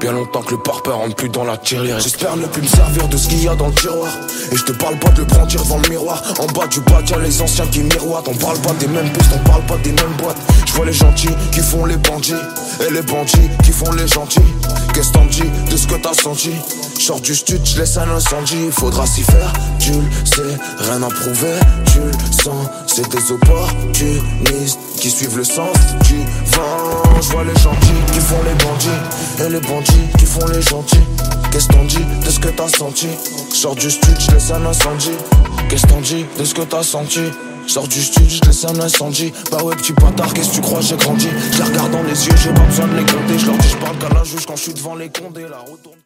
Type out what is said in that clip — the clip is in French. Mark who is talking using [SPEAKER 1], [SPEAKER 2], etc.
[SPEAKER 1] bien longtemps que le pare-peur rentre plus dans la tirelire. J'espère ne plus me servir de ce qu'il y a dans le tiroir. Et je te parle pas de le brandir devant le miroir. En bas du bac y'a les anciens qui miroitent. On parle pas des mêmes pistes, on parle pas des mêmes boîtes. Je vois les gentils qui font les bandits et les bandits qui font les gentils. Qu'est-ce t'en dis de ce que t'as senti? Sors du stud, je laisse un incendie. Faudra s'y faire, tu le sais, rien à prouver, tu le sens. C'est des opportunistes qui suivent le sens du vent. Je vois les gentils qui font les bandits et les bandits qui font les gentils. Qu'est-ce t'en dis de ce que t'as senti? Sors du stud, je laisse un incendie. Qu'est-ce t'en dis de ce que t'as senti? Sors du stud, je laisse un incendie. Bah ouais petit bâtard, qu'est-ce que tu crois j'ai grandi? Je les regarde dans les yeux, j'ai pas besoin de les compter. Je leur dis je parle qu'à la juge quand je suis devant les condés. La retourne.